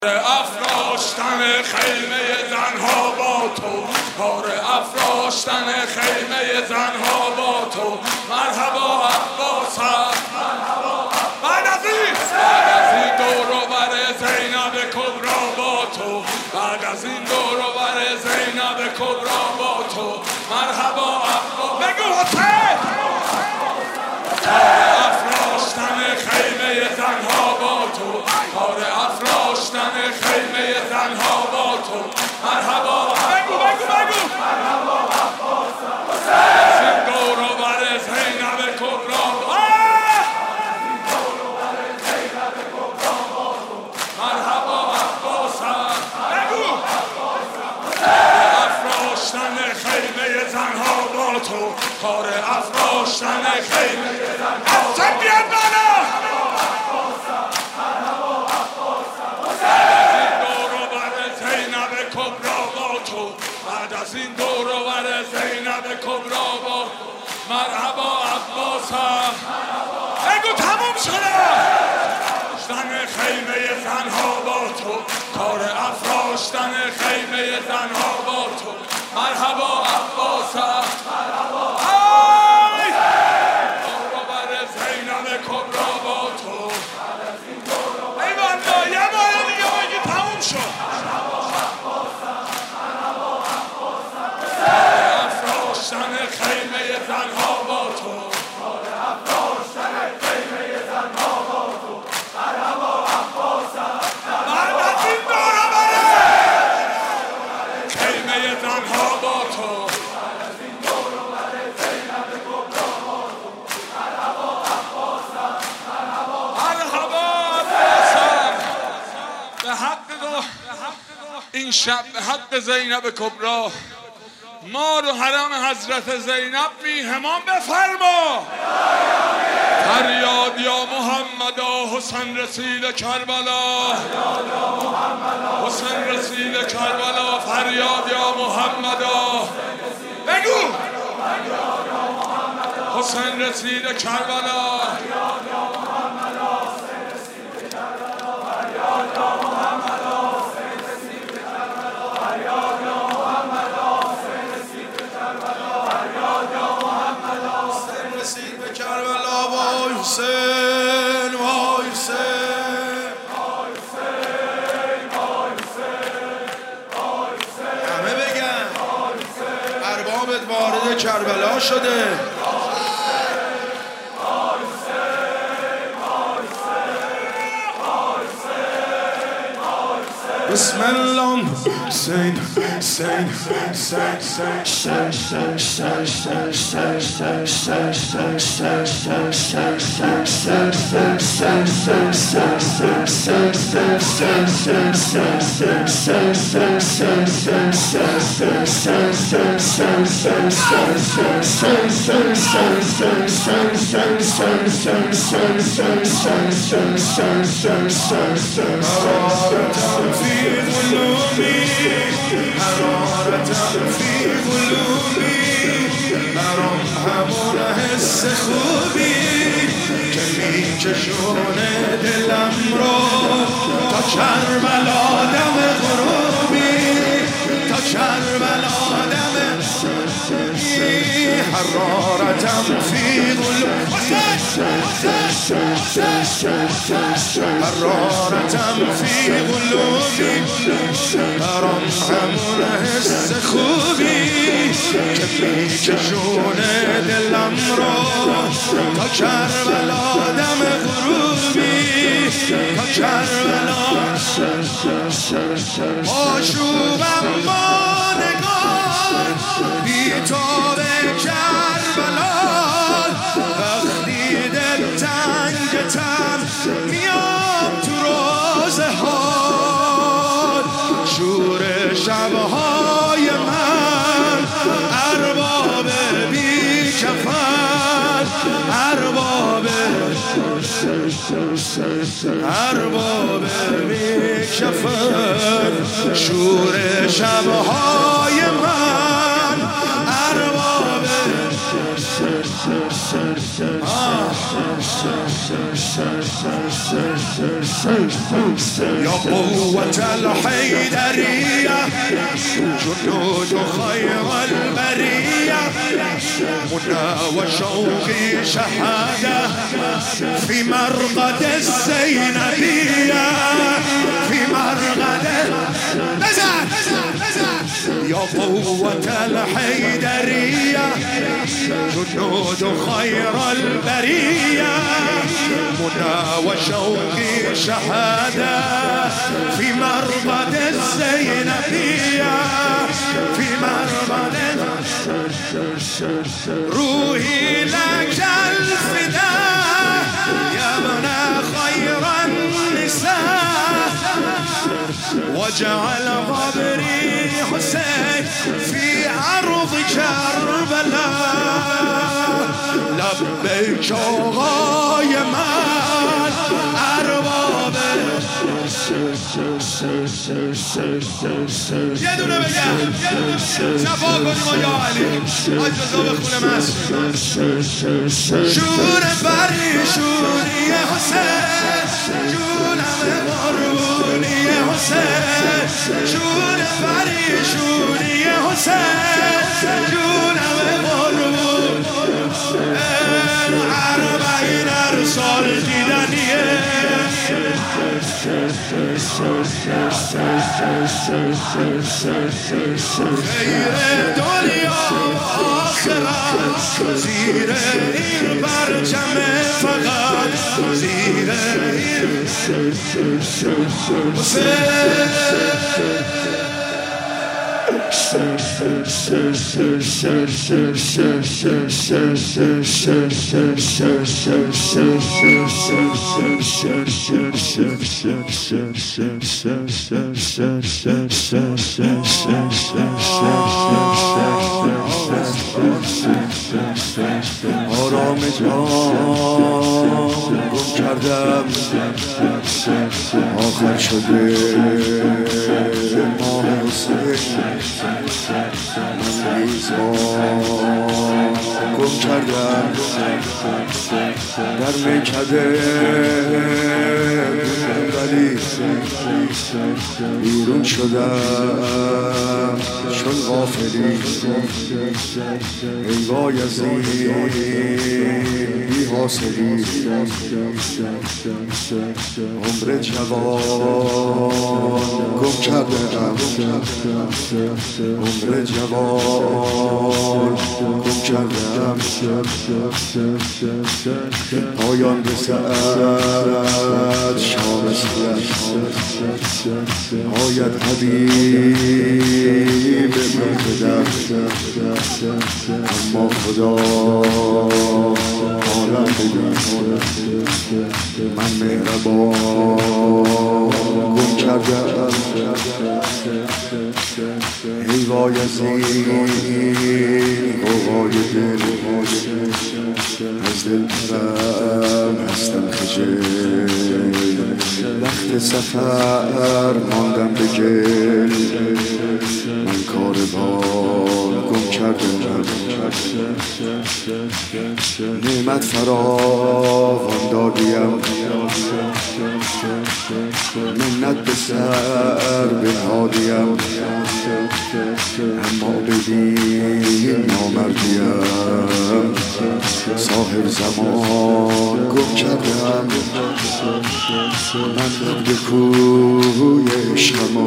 افراشتن خیمه زنها با تو، کار افراشتن خیمه زنها با تو. مرحبا عباس، بعد از این دور و بر زینب کبرا با تو، بعد از این دور و بر زینب کبرا با تو. مرحبا عباس، بگو حسین. کار افراشتن خیمه زنها با تو، کار افراشتن خیمه زنها با تو. مرحبا، بگو مرحبا عباس حسین. دور و بر زینب کبرا، مرحبا عباس، بگو افراشتن خیمه زنها با تو، کار افراشتن خیمه زنها با تو. بعد از این دور و بر زینب کبرا با مرحبا عباس، بگو تموم شده. افراشتن خیمه زنها با تو، کار افراشتن خیمه زنها با تو. مرحبا عباس، دور و بر زینب کبرا با تو. ای والا یه بار دیگه بگی تموم شد. افراشتن خیمه زنها با تو، افراشتن خیمه زنها با تو. مرحبا عباس، بعد از این دور و بر خیمه زنها با تو، بعد از این دور و بر زینب کبرا با تو. مرحبا عباس، مرحبا عباس. به حق این شب، به حق زینب کبرا، ما رو حرم حضرت زینب میهمان بفرما. فریاد یا محمدا، حسین رسیل کربلا، حسین رسیل کربلا. فریاد یا محمدا، بگو حسین رسیل کربلا. حسین وای حسین، همه بگن اربابت وارد کربلا شده. بسم الله. حسین حسین حرارتم فی قلوبی، برام همون حس خوبی که میکشونه دلم رو تا کربلا دم غروبی، تا کربلا دم حرارتم فی قلوبی، حرارتم فی قلوبی، برام همون حس خوبی که میکشونه دلم رو تا کربلا دم غروبی، تا کربلا. آشوبم با نگاه بی تو به کربلا، وقتی دل تنگتم میام تو روزه ها، شور شبهای من ارباب بی کفن، ارباب بی کفن، شور شبهای من ارباب یا قوة الحیدریه جنود خیر البریه منى وشوقي شهادة في مرقد الزينبية في مرقد يا قوة الحيدرية جنود خير البرية منى وشوقي شهادة في مرقد الزينبية في مرقد روحي لك الفداء يا ابن خير النساء واجعل قبري حسين في عرض كربلاء لبيك آقای من ارباب یه دونه بگم شفا کنیم یا علی آج رضا به خونه مسجد شور پریشونی حسین جونم قربونی حسین شور پریشونی حسین جونم قربون اربعین ارسال دیدنیه خیر دنیا آخرت زیر این برچم فقط زیر این آرام جان گم کردم آخر شده ماه حسین من ریزان گم کردم در میکده ولی بیرون شدم چون غافلی ای بایزید بی حاصلی عمر جوان گم کردم عمر جوان گم کردم پایان رسد شام آید حبیب بقدم اما خدا عالم بدم من مهربان گم کردم ای بایزید غوغای دل از دل پرم هستم خجل وقت سفر ماندم به گل من کاروان گم کردم نعمت فراوان دادیم منت به سر بنهادیم اما ببین نامردیم صاحب زمان گم کردم من عبد کوی عشقم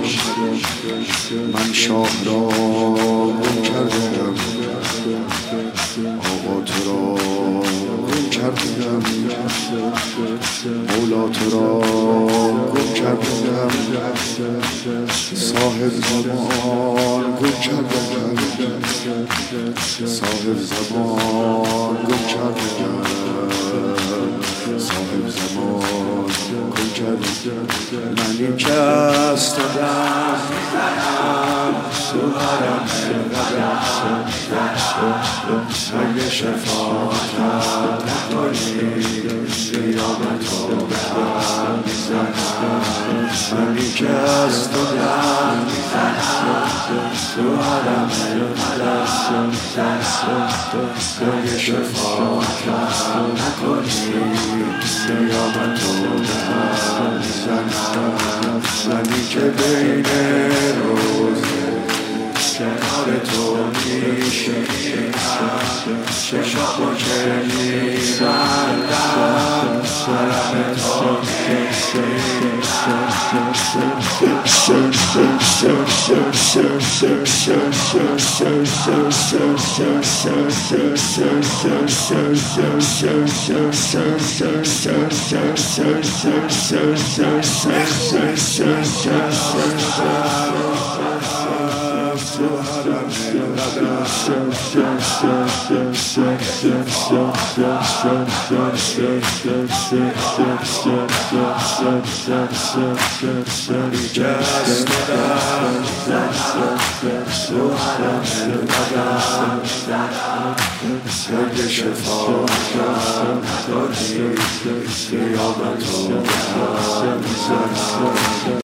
من شاه را گم کردم آقا تو را گم کردم مولا تو را گم کردم صاحب زمان گم کردم صاحب زمان گم کردم صاحب زمان گم کردم منی که از تو دم میزنم سوهرم قدم اگه شفاعتم نکنی قیامت رو به هم میزنم منی که از تو دم میزنم سوهرم قدم اگه شفاعت نکنی قیامت رو به هم میزنم منی که بین روزه کنار تو میشینم چشمو که میبندم حرم تو اگه شفاعت نکنی قیامت رو به هم میزنم